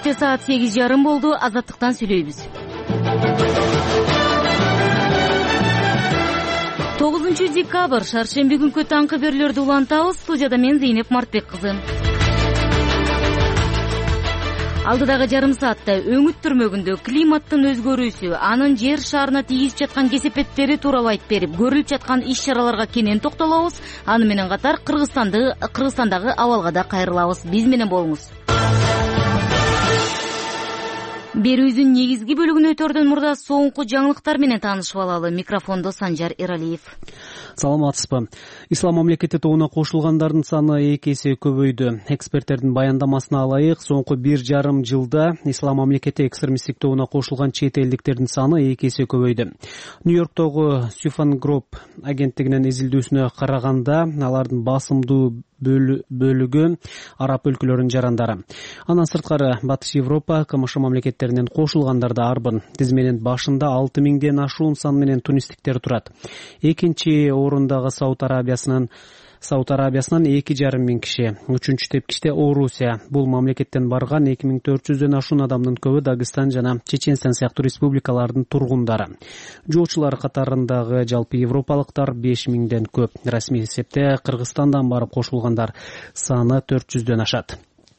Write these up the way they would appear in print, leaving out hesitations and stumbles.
Кечте саат 8:30 болду. Азаттыктан сүйлөйбүз. 9 декабрь шаршемби күнкү таңкы берүүлөрдү улантабыз. Студияда мен Зейнеп Мартбек кызы. Алдыдагы жарым саатта өңүт түрмөгүндө климаттын өзгөрүүсү, анын жер шарына тийгизип жаткан кесепеттери тууралуу айтып берип, көрүлүп жаткан иш-чараларга кенен токтолобуз. Аны менен катар Кыргызстандагы абалга да кайрылабыз. Биз менен болуңуз. Берүүбүздүн негизги бөлүгүн өтөрдөн мурда соңку жаңылыктар менен таанышып алалы. Микрофондо Санжар Эралиев. Саламатсызбы. Ислам мамлекети тобуна кошулгандардын саны 2 эсе көбөйдү. Эксперттердин баяндамасына алайык, соңку 1,5 жылда Ислам мамлекети экстремисттик тобуна кошулган чет элдиктердин саны 2 эсе көбөйдү. Нью-Йорктогу Сюфан Гроп агенттигинин изилдөөсүнө караганда, алардын басымдуу бөлүгү араб өлкөлөрүнүн жарандары. Андан сырткары Батыш Европа, КМШ мамлекеттеринен кошулгандарды арбын тизменин башында 6000ден ашуун сан менен тунистиктер турат. Экинчи орундагы Сауд Арабиясынан 2,5 миң киши. Үчүнчү тепкичте Орусия. Бул мамлекеттен барган 2400дөн ашуун адамдын көбү Дагыстан жана Чеченстан сыяктуу республикалардын тургундары. Жоочулар катарындагы жалпы европалыктар 5000ден көп. Расмий эсепте Кыргызстандан барып кошулгандар саны 400дөн ашат.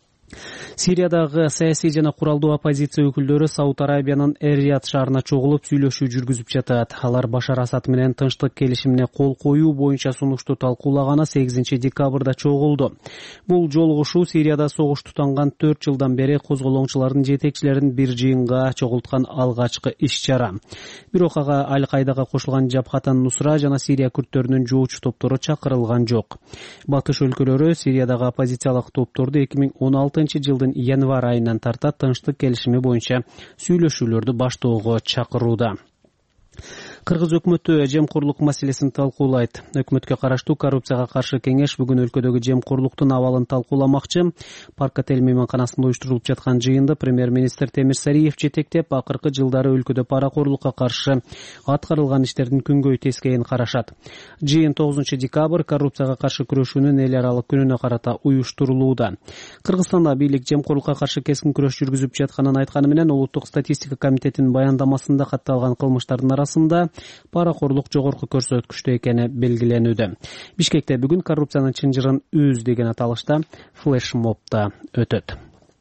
Сириядагы саясий жана куралдуу оппозиция өкүлдөрү Сауд Арабиянын Эр-Рияд шаарына чогулуп сүйлөшүү жүргүзүп жатат. Алар Башар Асад менен тынчтык келишимине кол коюу боюнча сунушту талкуулаганы 8 декабрда чогулду. Бул жолугушуу Сирияда согуш тутанган 4 жылдан бери козголоңчулардын жетекчилерин бир жыйынга чогулткан алгачкы иш-чара. Бирок ага Аль-Кайдага кошулган Жабхат ан-Нусра жана Сирия күрттөрүнүн жоочу топтору чакырылган жок. Батыш өлкөлөрү Сириядагы оппозициялык топторду 2016 жылдын январь айынан тарта тынчтык келишими боюнча сүйлөшүүлөрдү баштоого чакырууда. Кыргыз өкмөтү жемкорлук маселесин талкуулайт. Өкмөткө караштуу коррупцияга каршы кеңеш бүгүн өлкөдөгү жемкорлуктун абалын талкууламакчы. Парк отель мейманканасында уюштурулуп жаткан жыйынды премьер-министр Темир Сариев жетектеп, акыркы жылдары өлкөдө паракорлукка каршы аткарылган иштердин күнгөй тескейин карашат. Жыйын 9 декабрь коррупцияга каршы күрөшүүнүн эл аралык күнүнө карата уюштурулууда. Кыргызстанда бийлик жемкорлукка каршы кескин күрөш жүргүзүп жатканын айтканы менен Улуттук статистика комитетинин баяндамасында катталган кылмыштардын арасында паракорлук жогорку көрсөткүчтө экени белгиленүүдө. Бишкекте бүгүн коррупциянын чынжырын үз деген аталышта флешмобда өтөт.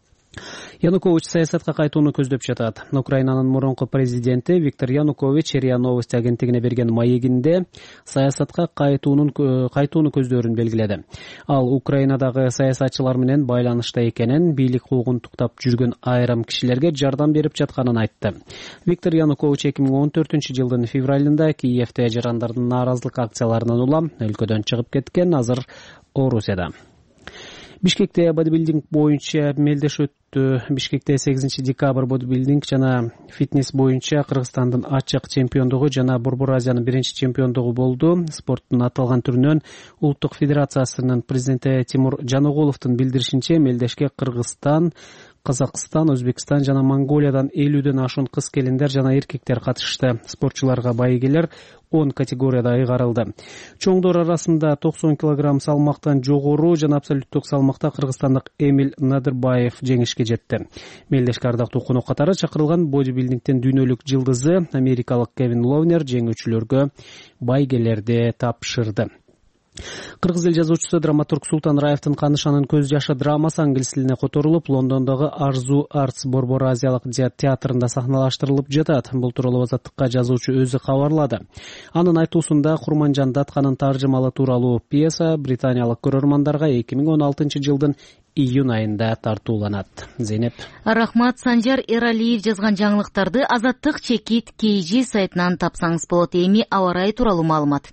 Янукович саясатка кайтууну көздөп жатат. Украинанын мурунку президенти Виктор Янукович РИА Новости агенттигине берген маегинде саясатка кайтууну көздөрүн белгиледи. Ал Украинадагы саясатчылар менен байланышта экенин, бийлик куугунтуктап жүргөн айрым кишилерге жардам берип жатканын айтты. Виктор Янукович 2014 жылдын февралында Киевте жарандардын нааразылык акцияларынан улам өлкөдөн чыгып кеткен, азыр Орусияда. Бишкекте бодибилдинг боюнча мелдеш өттү. Бишкекте 8 декабрь бодибилдинг жана фитнес боюнча Кыргызстандын ачык чемпиондугу жана Борбор Азиянын биринчи чемпиондугу болду. Спорттун аталган түрүнөн Улуттук федерациясынын президенти Тимур Жаноголовдун билдиришинче мелдешке Кыргызстан, Казакстан, Өзбекстан жана Монголиядан 50дөн ашуун кыз-келиндер жана эркектер катышты. Спортчуларга байгелер 10 категорияда ыйгарылды. Чоңдор арасында 90 кг салмактан жогору жана абсолюттук салмакта кыргызстандык Эмиль Надырбаев жеңишке жетти. Мелдешке ардактуу конок катары чакырылган бодибилдингдин дүйнөлүк жылдызы америкалык Кевин Ловнер жеңүүчүлөргө байгелерди тапшырды. Кыргыз эл жазуучусу драматург Султан Раевдин Канышанын көз жашы драмасы англис тилине которулуп, Лондондогу Арзу Артс Борбор Азиялык театрында сахналаштырылып жатат. Бул тууралуу Азаттыкка жазуучу өзү кабарлады. Анын айтуусунда Курманжан Датканын таржымалы тууралуу пьеса британиялык көрөрмандарга 2016 жылдын июнь айында тартууланат. Зейнеп. Рахмат. Санжар Эралиев жазган жаңылыктарды Азаттык чекит KG сайтынан тапсаңыз болот. Эми аба ырайы тууралуу маалымат.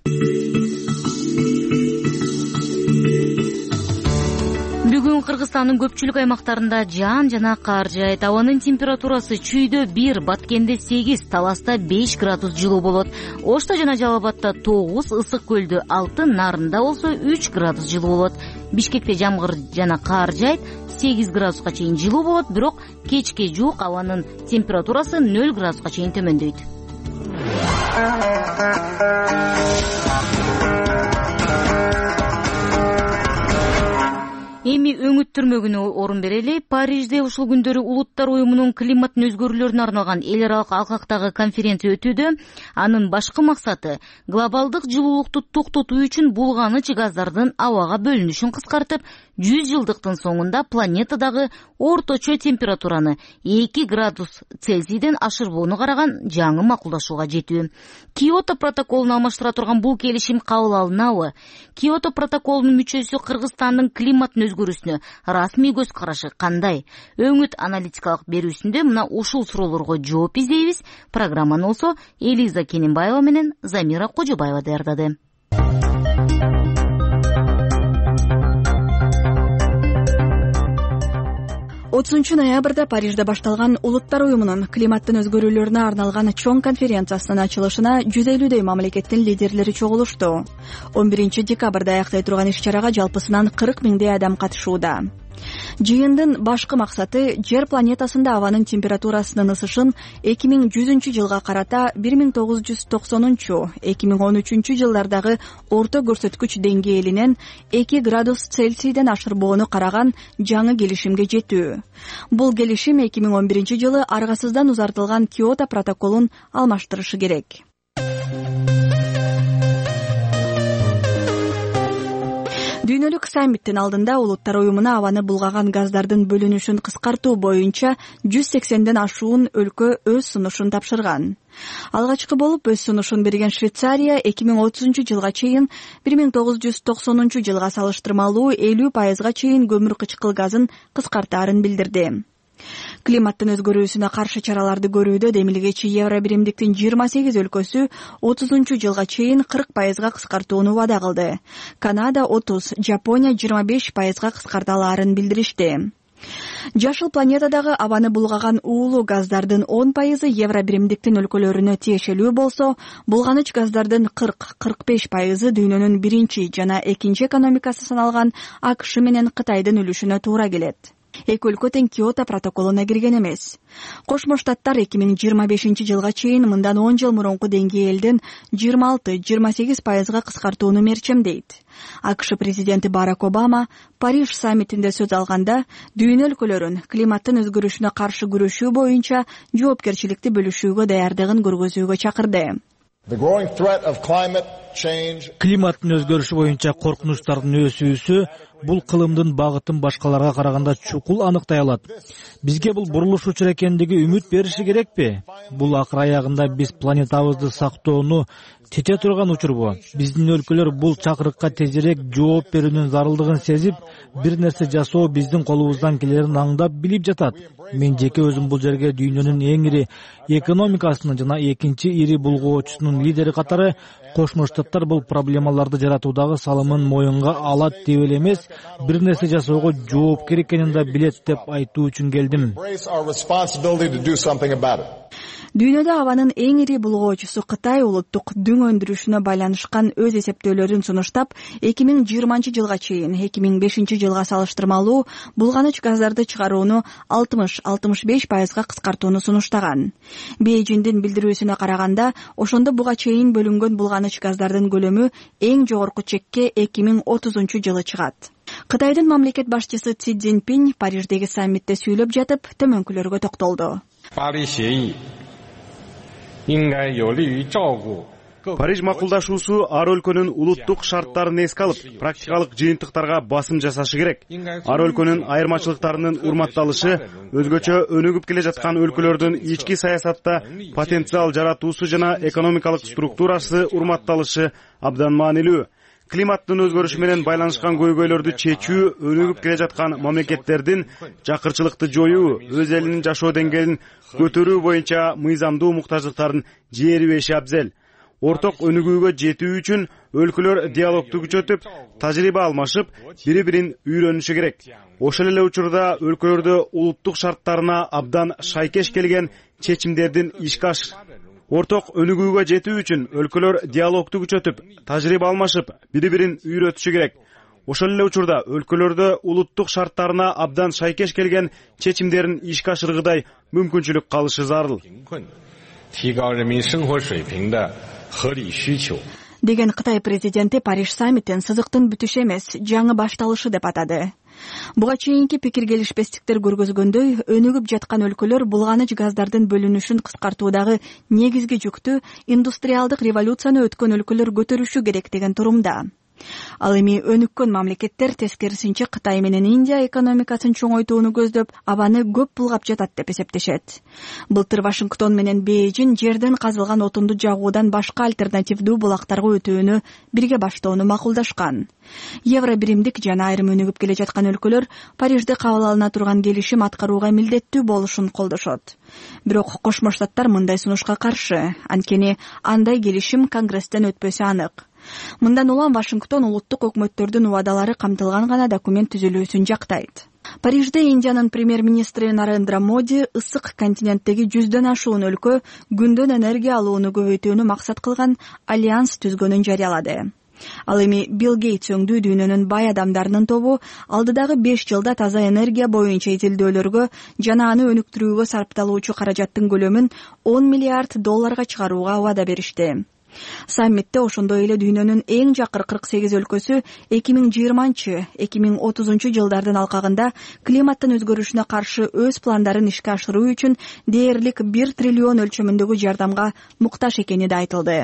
Бүгүн Кыргызстандын көпчүлүк аймактарында жаан жана кар жаайт. Абанын температурасы Чүйдө 1, Баткенде 8, Таласта 5 градус жылуу болот. Ошто жана Жалал Абадта 9, Ысык Көлдө 6, Нарында болсо 3 градус жылуу болот. Бишкекте жамгыр жана кар жаайт, 8 градуска чейин жылуу болот, бирок кечке жуук абанын температурасы 0 градуска чейин төмөндөйт. Эми өңүттүрмөгүнө орун берели. Парижде ушул күндөрү Улуттар уюмунун климаттын өзгөрүүлөрүнө арналган эл аралык алкактагы конференция өтүүдө. Анын башкы максаты глобалдык жылуулукту токтотуу үчүн булганыч газдардын абага бөлүнүшүн кыскартып, 100 жылдыктын соңунда планетадагы орточо температураны 2 градус Цельсийден ашырбоону караган жаңы макулдашууга жетүү. Киото протоколуна алмаштыра турган бул келишим кабыл алынабы? Киото протоколунун мүчөсү Кыргызстандын климаттын өзгөрүүсүнө расмий көз карашы кандай? Өңүт аналитикалык берүүсүндө мына ушул суроолорго жооп издейбиз. Программаны болсо Элиза Кененбаева менен Замира Кожобаева даярдады. 30 ноябрда Парижде башталган Улуттар уюмунун климаттын өзгөрүүлөрүнө арналган чоң конференциясынын ачылышына 150дөй мамлекеттин лидерлери чогулушту. 11 декабрда аяктай турган иш-чарага жалпысынан 40 миңдей адам катышууда. Жыйындын башкы максаты жер планетасында абанын температурасынын ысышын 2100 жылга карата 1990-2013 жылдардагы орто көрсөткүч деңгээлинен 2 градус Цельсийден ашырбоону караган жаңы келишимге жетүү. Бул келишим 2011 жылы аргасыздан узартылган Киото протоколун алмаштырышы керек. Дүйнөлүк саммиттин алдында Улуттар уюмуна абаны булгаган газдардын бөлүнүшүн кыскартуу боюнча 180ден ашуун өлкө өз сунушун тапшырган. Алгачкы болуп өз сунушун берген Швейцария 2030 жылга чейин 1990 жылга салыштырмалуу 50% чейин көмүр кычкыл газын кыскартаарын билдирди. Климаттын өзгөрүүсүнө каршы чараларды көрүүдө демилгечи Евробиримдиктин 28 өлкөсү 30 жылга чейин 40% кыскартууну вада кылды. Канада 30, Жапония 25% кыскарталаарын билдиришти. Жашыл планетадагы абаны булгаган уулуу газдардын 10% Евробиримдиктин өлкөлөрүнө тиешелүү болсо, булганыч газдардын 40-45% дүйнөнүн биринчи жана экинчи экономикасы саналган АКШ менен Кытайдын үлүшүнө туура келет. Эки өлкө тең Киото протоколуна кирген эмес. Кошмо Штаттар 2025 жылга чейин мындан 10 жыл мурунку деңгээлден 26-28% кыскартууну мерчемдейт. АКШ президенти Барак Обама Париж саммитинде сөз алганда дүйнө өлкөлөрүн климаттын өзгөрүшүнө каршы күрөшүү боюнча жоопкерчиликти бөлүшүүгө даярдыгын көргөзүүгө чакырды. Климаттын өзгөрүшү боюнча коркунучтардын өсүүсү бул кылымдын багытын башкаларга караганда чукул аныктай алат. Бизге бул бурулуш учур экендиги үмүт бериши керекпи? Бул акыр аягында биз планетабызды сактоону тете турган учурбу? Биздин өлкөлөр бул чакырыкка тезирээк жооп берүүнүн зарылдыгын сезип, бир нерсе жасоо биздин колубуздан келерин аңдап билип жатат. Мен жеке өзүм бул жерге дүйнөнүн эң ири экономикасынын жана экинчи ири булгоочусунун лидери катары Кошмо Штаттар бул проблемаларды жаратуудагы салымын моюнга алат деп эле эмес, бир нерсе жасоого жоопкер экенин да билет деп айтуу үчүн келдим. Дүйнөдө абанын эң ири булгоочусу Кытай улуттук дүң өндүрүшүнө байланышкан өз эсептөөлөрүн сунуштап, 2020 жылга чейин 2005 жылга салыштырмалуу булганыч газдарды чыгарууну 60-65% кыскартууну сунуштаган. Бейжиңдин билдирүүсүнө караганда, ошондо буга чейин бөлүнгөн булганыч газдардын көлөмү эң жогорку чекке 2030 жылы чыгат. Кытайдын мамлекет башчысы Си Цзиньпин Париждеги саммитте сүйлөп жатып, төмөнкүлөргө токтолду. Париж макулдашуусу ар өлкөнүн улуттук шарттарын эске алып, практикалык жыйынтыктарга басым жасашы керек. Ар өлкөнүн айырмачылыктарынын урматталышы, өзгөчө өнүгүп келе жаткан өлкөлөрдүн ички саясатта потенциал жаратуусу жана экономикалык структурасы урматталышы абдан маанилүү. Климаттын өзгөрүшү менен байланышкан көйгөйлөрдү чечүү, өнүгүп келе жаткан мамлекеттердин жакырчылыкты жоюу, өз элинин жашоо деңгээлин көтөрүү боюнча мыйзамдуу муктаждыктарын жээрибеши абзел. Орток өнүгүүгө жетүү үчүн өлкөлөр диалогду күчөтүп, тажрыйба алмашып, бири-бирин үйрөнүшү керек. Ошол эле учурда өлкөлөрдө улуттук шарттарына абдан шайкеш келген чечимдердин ишке Орток өнүгүүгө жетүү үчүн өлкөлөр диалогду күчөтүп, тажрыйба алмашып, бири-бирин үйрөтүшү керек. Ошол эле учурда өлкөлөрдө улуттук шарттарына абдан шайкеш келген чечимдерин ишке ашыргыдай мүмкүнчүлүк калышы зарыл. Деген Кытай президенти Париж саммитин сызыктын бүтүшү эмес, жаңы башталышы деп атады. Буга чейинки пикир келишпестиктер көргөзгөндөй, өнүгүп жаткан өлкөлөр булганыч газдардын бөлүнүшүн кыскартуудагы негизги жүктү индустриалдык революцияны өткөн өлкөлөр көтөрүшү керек деген турумда. Ал эми өнүккөн мамлекеттер тескерисинче Кытай менен Индия экономикасын чоңойтууну көздөп, абаны көп булгап жатат деп эсептешет. Былтыр Вашингтон менен Бейжин жерден казылган отунду жагуудан башка альтернативдүү булактарга өтүүнү бирге баштоону макулдашкан. Евро биримдик жана айрым өнүгүп келе жаткан өлкөлөр Парижде кабыл алына турган келишим аткарууга милдеттүү болушун колдошот. Бирок Кошмо Штаттар мындай сунушка каршы, анткени андай келишим Конгресстен өтпөсү анык. Мындан улам Вашингтон улуттук өкмөттөрдүн убадалары камтылган гана документ түзүлүүсүн жактайт. Парижде Индиянын премьер-министри Нарендра Моди ысык континенттеги 100дөн ашуун өлкө күндөн энергия алууну көбөйтүүнү максат кылган альянс түзгөнүн жарыялады. Ал эми Билл Гейтс өңдүү дүйнөнүн бай адамдарынын тобу алдыдагы 5 жылда таза энергия боюнча изилдөөлөргө жана аны өнүктүрүүгө сарпталуучу каражаттын көлөмүн $10 миллиард чыгарууга убада беришти. Саммитте ошондой эле дүйнөнүн эң жакыр 48 өлкөсү 2020-2030 жылдардын алкагында климаттын өзгөрүшүнө каршы өз пландарын ишке ашыруу үчүн дээрлик 1 триллион өлчөмүндөгү жардамга муктаж экени да айтылды.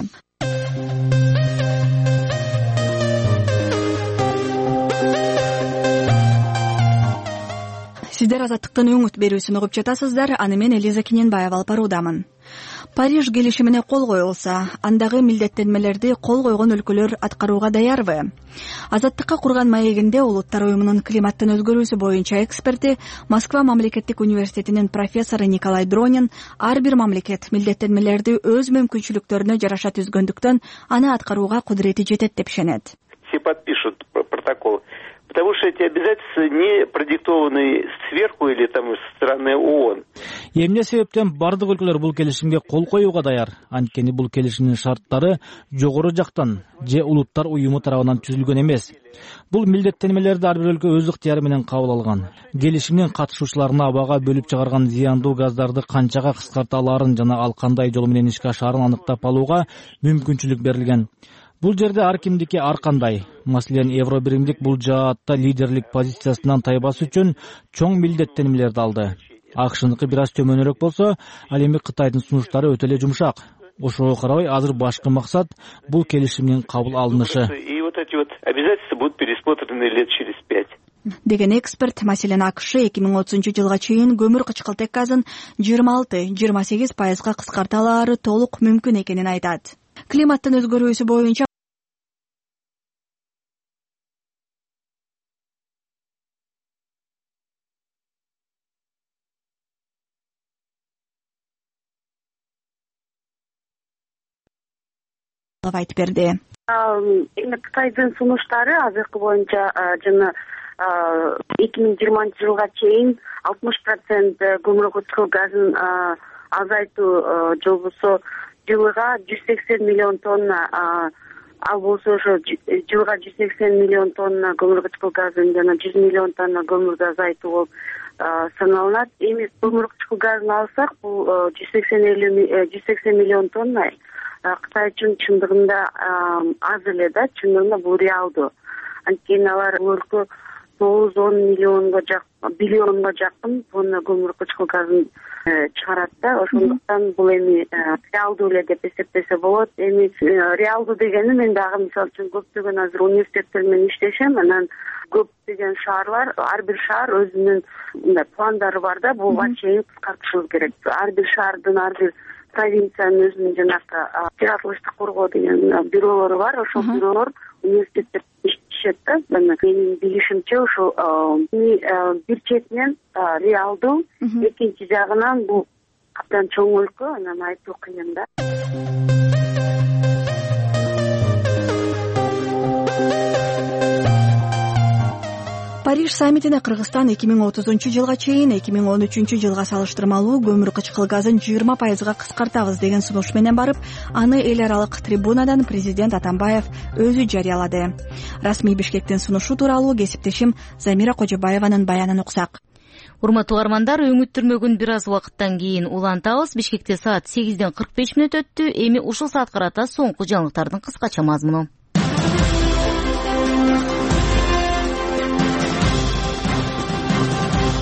Сиздер Азаттыктын өңүт берүүсүн угуп жатасыздар. Аны мен Элиза Кененбаева алып баруудамын. Париж келишимине кол коюлса, андагы милдеттенмелерди кол койгон өлкөлөр аткарууга даярбы? Азаттыкка курган маегинде Улуттар уюмунун климаттын өзгөрүүсү боюнча эксперти, Москва мамлекеттик университетинин профессору Николай Дронин ар бир мамлекет милдеттенмелерди өз мүмкүнчүлүктөрүнө жараша түзгөндүктөн аны аткарууга кудурети жетет деп ишенет. Все подпишут протокол. Потому что эти обязательства не продиктованы сверху или там со стороны ООН. Эмне себептен бардык өлкөлөр бул келишимге кол коюуга даяр? Анткени бул келишимдин шарттары жогору жактан же Улуттар уюму тарабынан түзүлгөн эмес. Бул милдеттенмелерди ар бир өлкө өз ыктыяры менен кабыл алган. Келишимдин катышуучуларына абага бөлүп чыгарган зыяндуу газдарды канчага кыскарта алаарын жана ал кандай жол менен ишке ашаарын аныктап алууга мүмкүнчүлүк берилген. Бул жерде ар кимдики ар кандай. Маселен, Евро биримдик бул жаатта лидерлик позициясынан тайбаш үчүн чоң милдеттенмелерди алды. АКШныкы бир аз төмөнүрөөк болсо, ал эми Кытайдын сунуштары өтө эле жумшак. Ошого карабай, азыр башкы максат бул келишимдин кабыл алынышы. И вот эти вот обязательства будут пересмотрены лет через 5. Деген эксперт, маселен АКШ 2030 жылга чейин көмүр кычкылтек газын 26-28% кыскарта алаары толук мүмкүн экенин айтат. Климаттын өзгөрүүсү боюнча айтып берди. Эми Кытайдын сунуштары азыркы боюнча жана 2020 жылга чейин 60% көмүр кычкыл газын азайтуу жолбосо жылга 180 миллион тонна, ал болсо ошо жылга 180 миллион тонна көмүр кычкыл газын жана 100 миллион тонна көмүрдү азайтуу болуп саналат. Эми көмүр кычкыл газын алсак, бул 180 миллион тонна Кытай үчүн чындыгында аз эле да, чындыгында бул реалдуу. Анткени алар өлкө 9-10 биллионго жакын тонна көмүр кычкыл газын чыгарат да. Ошондуктан бул эми реалдуу эле деп эсептесе болот. Эми реалдуу дегени мен дагы мисалы үчүн көптөгөн азыр университеттер менен иштешем, анан көптөгөн шаарлар, ар бир шаар өзүнүн пландары бар да, буга чейин кыскартышыбыз керек. Ар бир шаардын, ар бир провинциянын өзүнүн жанагы жаратылыштык коргоо деген бюролору бар. Ошол бюролор университеттер иштешет да. Менин билишимче ошол бир четинен реалдуу, экинчи жагынан бул абдан чоң өлкө, анан айтуу кыйын да. Париж саммитине Кыргызстан 2030 жылга чейин 2013 жылга салыштырмалуу көмүр кычкыл газын 20% кыскартабыз деген сунуш менен барып, аны эл аралык трибунадан президент Атамбаев өзү жарыялады. Расмий Бишкектин сунушу тууралуу кесиптешим Замира Кожобаеванын баянын уксак. Урматтуу угармандар, өңүттүрмөгүн бир аз убакыттан кийин улантабыз. Бишкекте саат 8:45 өттү. Эми ушул саат карата соңку жаңылыктардын кыскача мазмуну.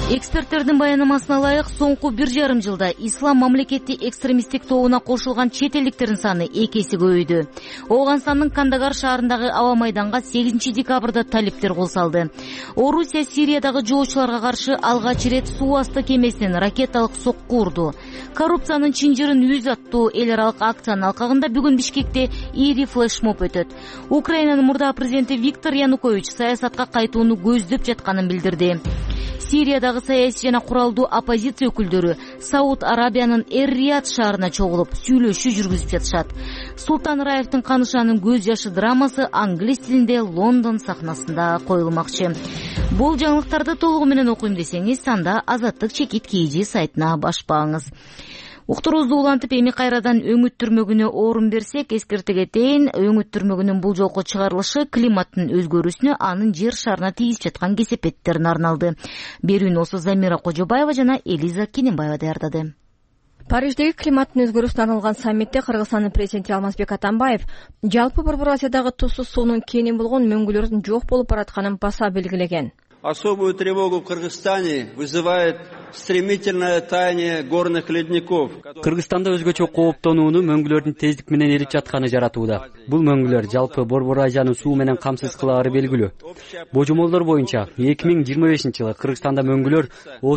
Эксперттердин баянамасына ылайык соңку 1,5 жылда ислам мамлекети экстремисттик тобуна кошулган чет элдиктердин саны 2 эсе көбөйдү. Оганстандын Кандагар шаарындагы аба майданга 8 декабрда талиптер кол салды. Орусия Сириядагы жоочуларга каршы алгач ирет суу асты кемесинен ракеталык сокку урду. Коррупциянын чынжырын үз аттуу эл аралык акциянын алкагында бүгүн Бишкекте ири флешмоб өтөт. Украинанын мурда президенти Виктор Янукович саясатка кайтууну көздөп жатканын билдирди. Сириядагы саясий жана куралдуу оппозиция өкүлдөрү Сауд Арабиянын Эр-Рияд шаарына чогулуп сүйлөшүү жүргүзүп жатышат. Султан Раевдин Канышанын көз жашы драмасы англис тилинде Лондон сахнасында коюлмакчы. Бул жаңылыктарды толугу менен окуйм десеңиз, анда Азаттык чекит KG сайтына башпаңыз. Уктуруубузду улантып эми кайрадан өңүт түрмөгүнө орун берсек, эскерте кетейин, өңүт түрмөгүнүн бул жолку чыгарылышы климаттын өзгөрүүсүнө, анын жер шарына тийип жаткан кесепеттерине арналды. Берүүнү осы Замира Кожобаева жана Элиза Кененбаева даярдады. Париждеги климаттын өзгөрүүсүнө арналган саммитте Кыргызстандын президенти Алмазбек Атамбаев жалпы Борбор Азиядагы тузсуз суунун кенен болгон мөңгүлөрдүн жок болуп баратканын баса белгилеген. Особую тревогу в Кыргызстане вызывает стремительное таяние горных ледников. Кыргызстанда өзгөчө кооптонууну мөңгүлөрдүн тездик менен эрип жатканы жаратууда. Бул мөңгүлөр жалпы Борбор Азияны суу менен камсыз кылаары белгилүү. Божомолдор боюнча 2025-жылы Кыргызстанда мөңгүлөр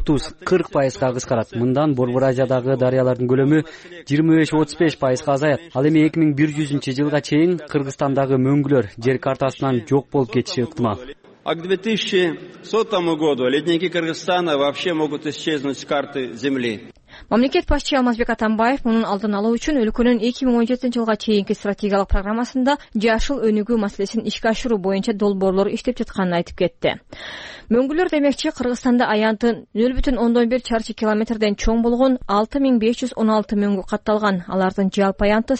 30-40% кыскарат. Мындан Борбор Азиядагы дарыялардын көлөмү 25-35% азаят. Ал эми 2100-жылга чейин Кыргызстандагы мөңгүлөр жер картасынан жок болуп кетиши ыктымал. А к 2100 году ледники Кыргызстана вообще могут исчезнуть с карты Земли. Мамлекет башчы Алмазбек Атамбаев мунун алдын алуу үчүн өлкөнүн 2017-жылга чейинки стратегиялык программасында жашыл өнүгүү маселесин ишке ашыруу боюнча долбоорлор иштеп жатканын айтып кетти. Мөңгүлөр демекчи Кыргызстанда аянты 0,1 чарчы километрден чоң болгон 6516 мөңгү катталган. Алардын жалпы аянты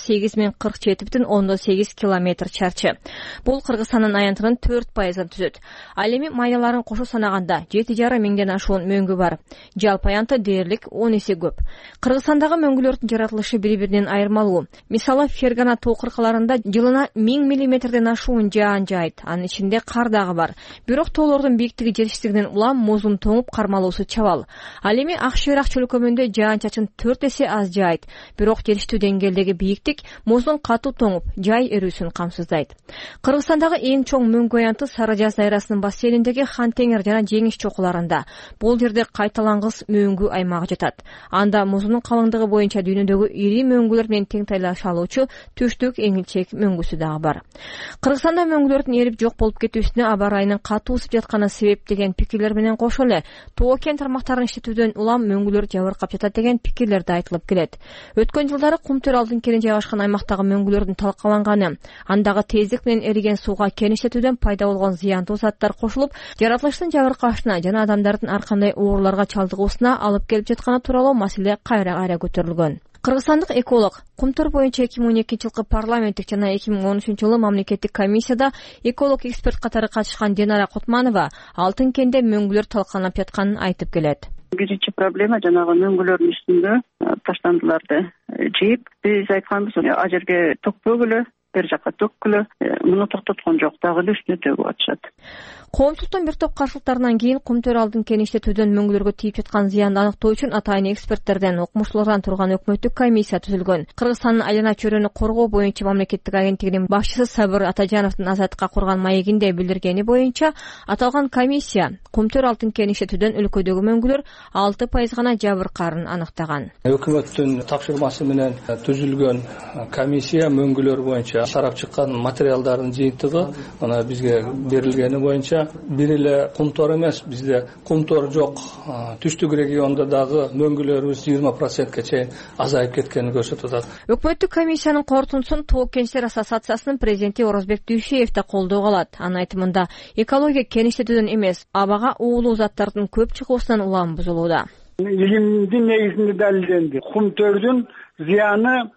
8047,8 километр чарчы. Бул Кыргызстандын аянтынын 4%-ын түзөт. Ал эми майяларын кошо санаганда 7,5 миңден ашуун мөңгү бар. Жалпы аянты дээрлик 10 эсе көп. Кыргызстандагы мөңгүлөрдүн жаратылышы бири-биринен айырмалуу. Мисалы, Фергана тоо кыркаларында жылына 1000 миллиметрден ашуун жаан жаайт. Анын ичинде кар дагы бар. Бирок тоолордун бийиктиги жетишсиздигинен улам музун тоңуп кармалуусу чабал. Ал эми Акшыйрак чөлкөмүндө жаан-чачын 4 эсе аз жаайт. Бирок жетиштүү деңгээлдеги бийиктик муздун катуу тоңуп, жай эрүүсүн камсыздайт. Кыргызстандагы эң чоң мөңгү аянты Сары Жаз дайрасынын бассейниндеги Хан Теңир жана Жеңиш чокуларында. Бул жерде кайталангыс мөңгү аймагы жатат. Анда музунун калыңдыгы боюнча дүйнөдөгү ири мөңгүлөр менен тең тайлаша алуучу түштүк эңилчек мөңгүсү дагы бар. Кыргызстанда мөңгүлөрдүн эрип жок болуп кетүүсүнө аба ырайынын катуу ысып жатканы себеп деген пикирлер менен кошо эле тоо кен тармактарын иштетүүдөн улам мөңгүлөр жабыркап жатат деген пикирлер да айтылып келет. Өткөн жылдары Кумтөр алдын кени жайгашкан аймактагы мөңгүлөрдүн талкаланганы, андагы тездик менен эриген сууга кен иштетүүдөн пайда болгон зыяндуу заттар кошулуп, жаратылыштын жабыркашына жана адамдардын ар кандай ооруларга чалдыгуусуна алып келип жатканы тууралуу маселе кайра көтөрүлгөн. Кыргызстандык эколог Кумтөр боюнча 2012-жылкы парламенттик жана 2013-жылы мамлекеттик комиссияда эколог эксперт катары катышкан Динара Котманова алтын кенде мөңгүлөр талкаланып жатканын айтып келет. Биринчи проблема жанагы мөңгүлөрдүн үстүндө таштандыларды жыйып, биз айтканбыз, а жерге төкпөгүлө, бер жакка төккүлө, муну токтоткон жок, дагы эле үстүнө төгүп атышат. Коомчулуктун бир топ каршылыктарынан кийин Кумтөр алдын кен иштетүүдөн мөңгүлөргө тийип жаткан зыянды аныктоо үчүн атайын эксперттерден, окумуштуулардан турган өкмөттүк комиссия түзүлгөн. Кыргызстандын айлана чөйрөнү коргоо боюнча мамлекеттик агенттигинин башчысы Сабыр Атажановдун Азаттыкка курган маегинде билдиргени боюнча, аталган комиссия Кумтөр алтын кен иштетүүдөн өлкөдөгү мөңгүлөр 6% гана жабыркаарын аныктаган. Өкмөттүн тапшырмасы менен түзүлгөн комиссия мөңгүлөр боюнча сарап чыккан материалдардын жыйынтыгы мына бизге берилгени боюнча бир эле Кумтөр эмес, бизде Кумтөр жок түштүк региондо дагы мөңгүлөрүбүз 20%ке чейин азайып кеткенин көрсөтөт. Өкмөттүк комиссиянын корутундусун Тоо кенчилер ассоциациясынын президенти Орозбек Дүйшеев да колдоого алат. Анын айтымында экология кен иштетүүдөн эмес, абага уулуу заттардын көп чыгуусунан улам бузулууда. Илимдин негизинде далилденди. Кумтөрдүн зыяны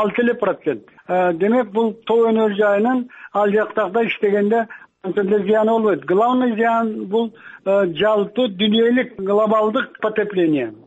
6%. Демек бул тоо өнөр жайынын ал жактагы иштегенде зыяны болбойт. Главный зыян бул жалпы дүйнөлүк глобалдык потепление.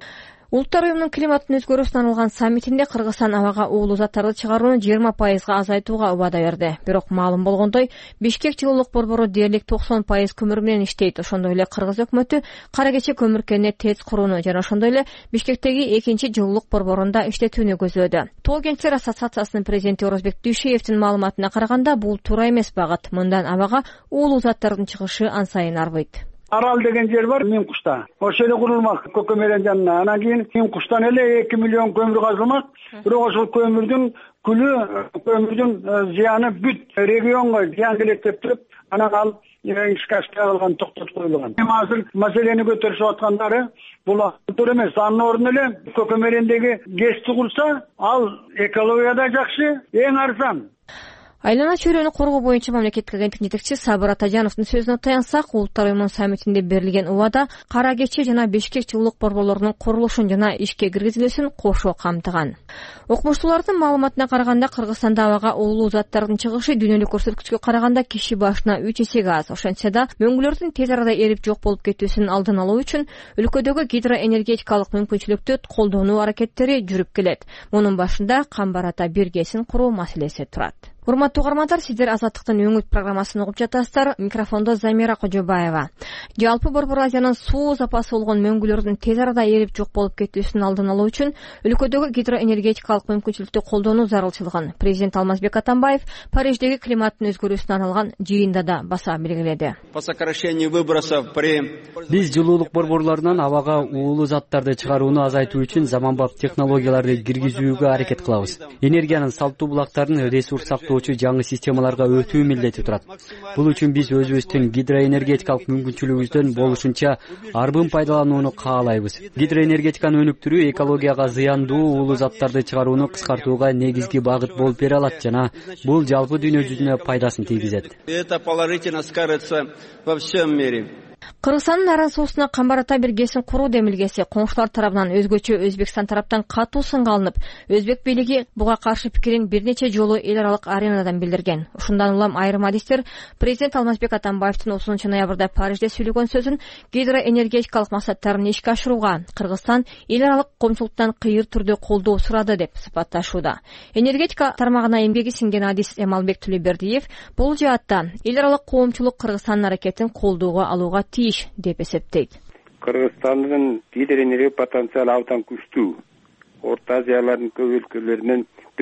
Улуттар уюмунун климаттын өзгөрүүсүнө арналган саммитинде Кыргызстан абага уулуу заттарды чыгарууну 20% азайтууга убада берди. Бирок маалым болгондой, Бишкек жылуулук борбору дээрлик 90% көмүр менен иштейт. Ошондой эле Кыргыз өкмөтү Кара Кече көмүркени ТЭЦ курууну жана ошондой эле Бишкектеги экинчи жылуулук борборунда иштетүүнү көзөдө. Тоо кенттер ассоциациясынын президенти Орозбек Дүйшеевдин маалыматына караганда, бул туура эмес багыт. Мындан абага уулуу заттардын чыгышы ансайын арбыйт. Арал деген жер бар, Миңкушта. Ошол жерде курулмак көкөмөрдүн жанына. Анан кийин Миңкуштан эле 2 миллион көмүр казылмак. Бирок ошол көмүрдүн күлү, көмүрдүн зыяны бүт регионго зыян келет деп туруп, анан ал ишке ашырылган, токтотуп коюлган. Азыр маселени көтөрүшүп аткандары бул туура эмес. Анын ордуна эле көкөмөрүндөгү ГЭСти курса, ал экологияда жакшы, эң арзан. Айлана чөйрөнү коргоо боюнча мамлекеттик агенттик жетекчиси Сабыр Атажановдун сөзүнө таянсак, Улуттар уюмунун саммитинде берилген убада Кара Кече жана Бишкек жылуулук борборлорунун курулушун жана ишке киргизилүүсүн кошо камтыган. Окумуштуулардын маалыматына караганда, Кыргызстанда абага уулуу заттардын чыгышы дүйнөлүк көрсөткүчкө караганда киши башына 3 эсеге аз. Ошентсе да, мөңгүлөрдүн тез арада эрип жок болуп кетүүсүнүн алдын алуу үчүн өлкөдөгү гидроэнергетикалык мүмкүнчүлүктү колдонуу аракеттери жүрүп келет. Мунун башында Камбар Ата биргесин куруу маселеси турат. Урматтуу угармандар, сиздер Азаттыктын өңүт программасын угуп жатасыздар. Микрофондо Замира Кожобаева. Жалпы Борбор Азиянын суу запасы болгон мөңгүлөрдүн тез арада эрип жок болуп кетүүсүнүн алдын алуу үчүн өлкөдөгү гидроэнергетикалык мүмкүнчүлүктү колдонуу зарылчылыгын президент Алмазбек Атамбаев Париждеги климаттын өзгөрүүсүнө арналган жыйында да баса белгиледи. По сокращению выбросов при... Биз жылуулук борборлорунан абага уулуу заттарды чыгарууну азайтуу үчүн заманбап технологияларды киргизүүгө аракет кылабыз. Энергиянын салттуу булактарын ресурс жаңы системаларга өтүү милдети турат. Бул үчүн биз өзүбүздүн гидроэнергетикалык мүмкүнчүлүгүбүздөн болушунча арбын пайдаланууну каалайбыз. Гидроэнергетиканы өнүктүрүү экологияга зыяндуу уулуу заттарды чыгарууну кыскартууга негизги багыт болуп бере алат жана бул жалпы дүйнө жүзүнө пайдасын тийгизет. Это положительно скажется во всем мире. Кыргызстандын Аран суусуна Камбар Ата биргесин куруу демилгеси коңшулар тарабынан өзгөчө Өзбекстан тараптан катуу сынга алынып, Өзбек бийлиги буга каршы пикирин бир нече жолу эл аралык аренадан билдирген. Ушундан улам айрым адистер президент Алмазбек Атамбаевдин 30 ноябрда Парижде сүйлөгөн сөзүн гидроэнергетикалык максаттарын ишке ашырууга Кыргызстан эл аралык коомчулуктан кыйыр түрдө колдоо сурады деп сыпатташууда. Энергетика тармагына эмгеги сиңген адис Эмалбек Тулебердиев бул жаатта эл аралык коомчулук Кыргызстандын аракетин колдоого алууга тийиш деп эсептейт. Кыргызстандын гидроэнергия потенциалы абдан күчтүү. Орто Азиялардын көп өлкөлөрүнөн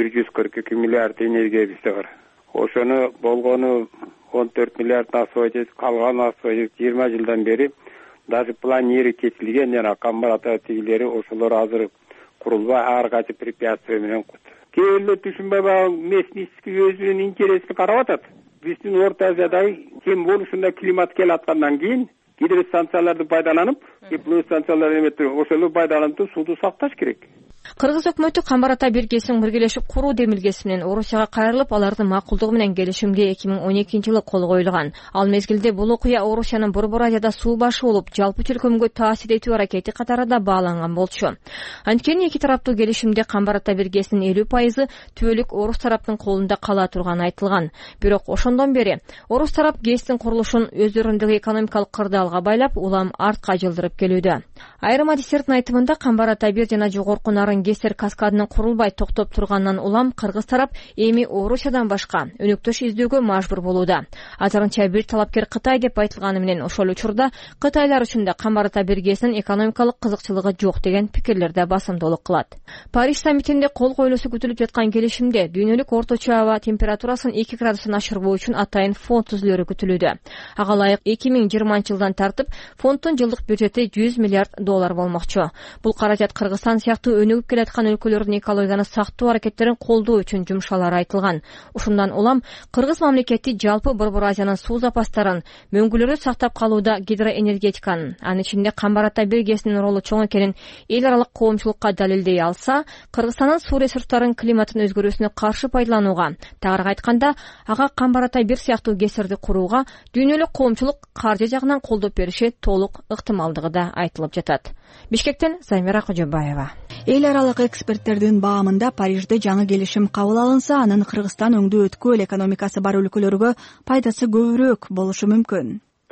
142 миллиард энергия бизде бар. Ошону болгону 14 миллиард асып, калган асып 20 жылдан бери даже планери чечилген жана Камбар Ата тигилери ошолор азыр курулбай ар кайсы препятствия менен кут. Кээ бирлер түшүнбөй баягы местнический өзүнүн интересин карап атат. Биздин Орто Азиядагы кем болушунда климат келаткандан кийин гидростанцияларды пайдаланып, тепловой станцияларды эметип, ошолорду пайдаланып сууду сакташ керек. Кыргыз өкмөтү Камбар Ата биргесин биргелешип куруу демилгеси менен Орусияга кайрылып, алардын макулдугу менен келишимге 2012-жылы кол коюлган. Ал мезгилде бул окуя Орусиянын Борбор Азияда суу башы болуп, жалпы чөлкөмгө таасир этүү аракети катары да бааланган болчу. Анткени эки тараптуу келишимде Камбар Ата биргесинин 50% түбөлүк Орус тараптын колунда кала турганы айтылган. Бирок ошондон бери Орус тарап ГЭСтин курулушун өздөрүндөгү экономикалык кырдаалга байлап, улам артка жылдырып келүүдө. Айрым адистердин айтымында Камбар Ата 1 жана жогорку Нарын ГЭСтер каскадынын курулбай токтоп турганынан улам Кыргыз тарап эми Орусиядан башка өнөктөш издөөгө мажбур болууда. Азырынча бир талапкер Кытай деп айтылганы менен ошол учурда кытайлар үчүн да Камбар Ата биргесинин экономикалык кызыкчылыгы жок деген пикирлер да басымдуулук кылат. Париж саммитинде кол коюлуусу күтүлүп жаткан келишимде дүйнөлүк орточо аба температурасын 2 градустан ашырбоо үчүн атайын фонд түзүлөрү күтүлүүдө. Ага ылайык 2020-жылдан тартып фонддун жылдык бюджети $100 миллиард болмокчу. Бул каражат Кыргызстан сыяктуу өнүгүп келаткан өлкөлөрдүн экологияны сактоо аракеттерин колдоо үчүн жумшалары айтылган. Ушундан улам Кыргыз мамлекети жалпы Борбор Азиянын суу запастарын мөңгүлөрдү сактап калууда гидроэнергетиканын, анын ичинде Камбар Ата биргесинин ролу чоң экенин эл аралык коомчулукка далилдей алса, Кыргызстандын суу ресурстарын климаттын өзгөрүүсүнө каршы пайдаланууга, тагыраак айтканда, ага Камбар Ата бир сыяктуу ГЭСтерди курууга дүйнөлүк коомчулук каржы жагынан колдоп бериши толук ыктымалдыгы да айтылып жатат. Бишкектен Замира Кожобаева. Эл аралык эксперттердин баамында Парижде жаңы келишим кабыл алынса, анын Кыргызстан өңдүү өткөл экономикасы бар өлкөлөргө пайдасы көбүрөөк болушу мүмкүн.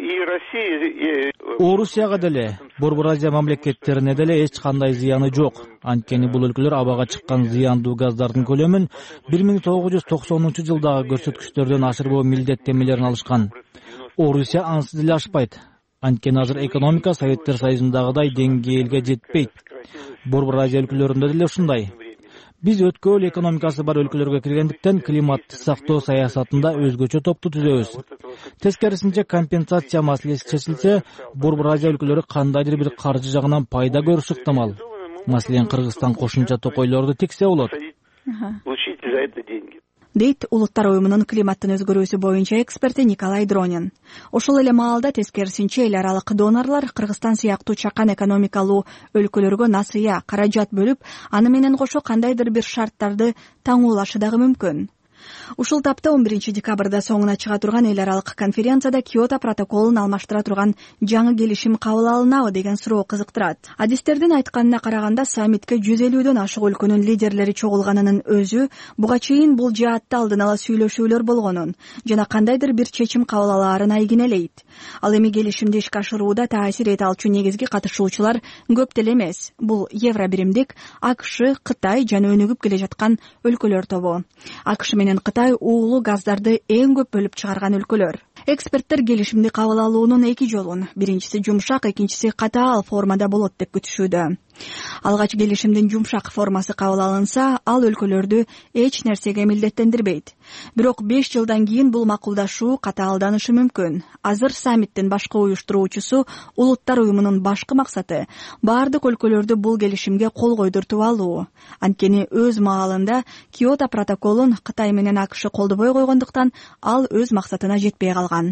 и России Орусияга деле, Борбор Азия мамлекеттерине деле эч кандай зыяны жок. Анткени бул өлкөлөр абага чыккан зыяндуу газдардын көлөмүн 1990-жылдагы көрсөткүчтөрдөн ашырбоо милдеттенмелерин алышкан. Орусия ансыз деле ашпайт. Анткени азыр экономика Советтер Союзундагыдай деңгээлге жетпейт. Борбор Азия өлкөлөрүндө деле ушундай. Биз өткөл экономикасы бар өлкөлөргө киргендиктен климатты сактоо саясатында өзгөчө топту түзөбүз. Тескерисинче компенсация маселеси чечилсе, Борбор Азия өлкөлөрү кандайдыр бир каржы жагынан пайда көрүшү ыктымал. Маселен, Кыргызстан кошумча токойлорду тиксе болот. Получить за это деньги. Дейт Улуттар уюмунун климаттын өзгөрүүсү боюнча эксперти Николай Дронин. Ошол эле маалда тескерисинче эл аралык донорлор Кыргызстан сыяктуу чакан экономикалуу өлкөлөргө насыя, каражат бөлүп, аны менен кошо кандайдыр бир шарттарды таңуулашы дагы мүмкүн. Ушул тапта 11 декабрда соңуна чыга турган эл аралык конференцияда Киото протоколун алмаштыра турган жаңы келишим кабыл алынабы деген суроо кызыктырат. Адистердин айтканына караганда саммитке 150дөн ашык өлкөнүн лидерлери чогулганынын өзү буга чейин бул жаатта алдын ала сүйлөшүүлөр болгонун жана кандайдыр бир чечим кабыл алаарын айгинелейт. Ал эми келишимди ишке ашырууда таасир эте алчу негизги катышуучулар көп деле эмес. Бул Евробиримдик, АКШ, Кытай жана өнүгүп келе жаткан өлкөлөр тобу. АКШ менен Кытай уулуу газдарды эң көп бөлүп чыгарган өлкөлөр. Эксперттер келишимди кабыл алуунун эки жолун, биринчиси жумшак, экинчиси катаал формада болот деп күтүшүүдө. Алгач келишимдин жумшак формасы кабыл алынса, ал өлкөлөрдү эч нерсеге милдеттендирбейт. Бирок 5 жылдан кийин бул макулдашуу катаалданышы мүмкүн. Азыр саммиттин башкы уюштуруучусу Улуттар уюмунун башкы максаты баардык өлкөлөрдү бул келишимге кол койдуртуп алуу. Анткени өз маалында Киото протоколун Кытай менен АКШ колдобой койгондуктан ал өз максатына жетпей калган.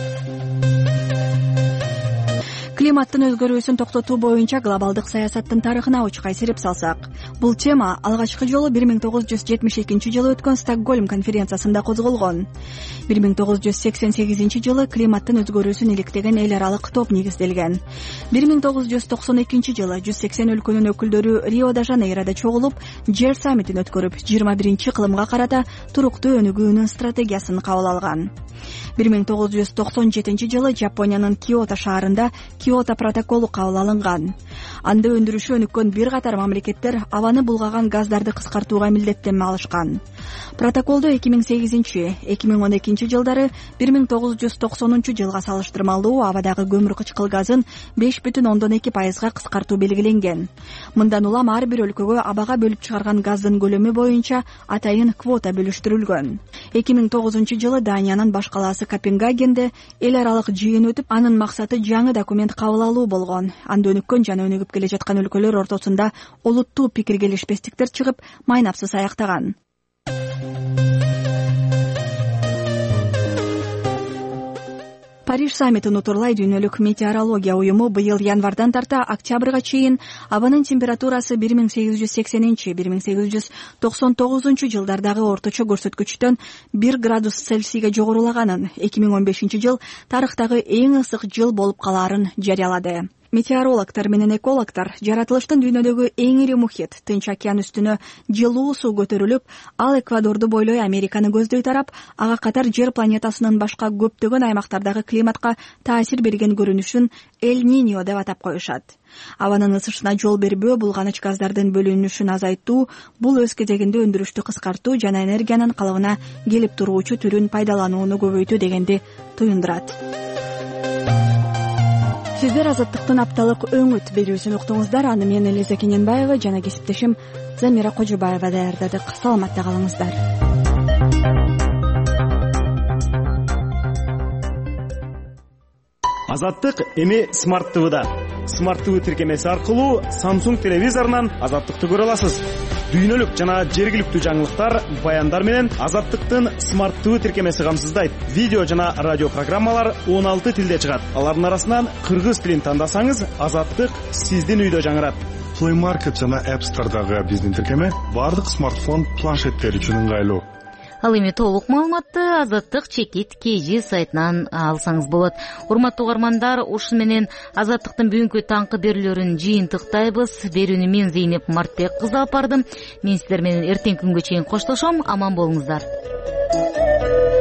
Климаттын өзгөрүүсүн токтотуу боюнча глобалдык саясаттын тарыхына уч кайсирип салсак, бул тема алгачкы жолу 1972-жылы өткөн Стокгольм конференциясында козголгон. 1988 жылы климаттын өзгөрүүсүн иликтеген эл аралык топ негизделген. 1992 жылы 180 өлкөнүн өкүлдөрү Рио-де-Жанейрода чогулуп, жер саммитин өткөрүп, 21 кылымга карата туруктуу өнүгүүнүн стратегиясын кабыл алган. 1997 жылы Жапониянын Киото шаарында Киото протоколу кабыл алынган. Анда өндүрүшү өнүккөн бир катар мамлекеттер абаны булгаган газдарды кыскартууга милдеттенме алышкан. Протоколду 2008-2012 жылдары 1990 жылга салыштырмалуу абадагы көмүр кычкыл газын 5,2% кыскартуу белгиленген. Мындан улам ар бир өлкөгө абага бөлүп чыгарган газдын көлөмү боюнча атайын квота бөлүштүрүлгөн. 2009 жылы Даниянын баш калаасы Копенгагенде эл аралык жыйын өтүп, анын максаты жаңы документ кабыл алуу болгон. Анда өнүккөн жана өнүгүп келе жаткан өлкөлөр ортосунда олуттуу пикир келишпестиктер чыгып, майнапсыз аяктаган. Париж саммитин утурлай Дүйнөлүк метеорология уюму быйыл январдан тарта октябрга чейин абанын температурасы 1880-1899 жылдардагы орточо көрсөткүчтөн 1 градус Цельсийге жогорулаганын, 2015 жыл тарыхтагы эң ысык жыл болуп калаарын жарыялады. Метеорологтор менен экологтор жаратылыштын дүйнөдөгү эң ири мухит, Тынч океан үстүнө жылуу суу көтөрүлүп, ал Эквадорду бойлой Американы көздөй тарап, ага катар жер планетасынын башка көптөгөн аймактардагы климатка таасир берген көрүнүшүн Эль-Ниньо деп атап коюшат. Абанын ысышына жол бербөө, булганыч газдардын бөлүнүшүн азайтуу, бул өз кезегинде өндүрүштү кыскартуу жана энергиянын калыбына келип туруучу түрүн пайдаланууну көбөйтүү дегенди туюндурат. Сиздер Азаттыктын апталык өңүт берүүсүн уктуңуздар. Аны мен Элиза Кененбаева жана кесиптешим Замира Кожубаева даярдадык. Саламатта калыңыздар. Азаттык эми Smart TV'да. Smart TV тиркемеси аркылуу Samsung телевизорунан Азаттыкты көрө аласыз. Дүйнөлүк жана жергиликтүү жаңылыктар, баяндар менен Азаттыктын Smart TV тиркемеси камсыздайт. Видео жана радио программалар 16 тилде чыгат. Алардын арасынан кыргыз тилин тандасаңыз, Азаттык сиздин үйдө жаңырат. Play Market жана App Store'дагы биздин тиркеме бардык смартфон, планшеттер үчүн ыңгайлуу. Ал эми толук маалыматты Азаттык чекит KG сайтынан алсаңыз болот. Урматтуу угармандар, ушу менен Азаттыктын бүгүнкү таңкы берүүлөрүн жыйынтыктайбыз. Берүүнү мен Зейнеп Мартбек кызы алып бардым. Мен сиздер менен эртең күнгө чейин коштошом. Аман болуңуздар.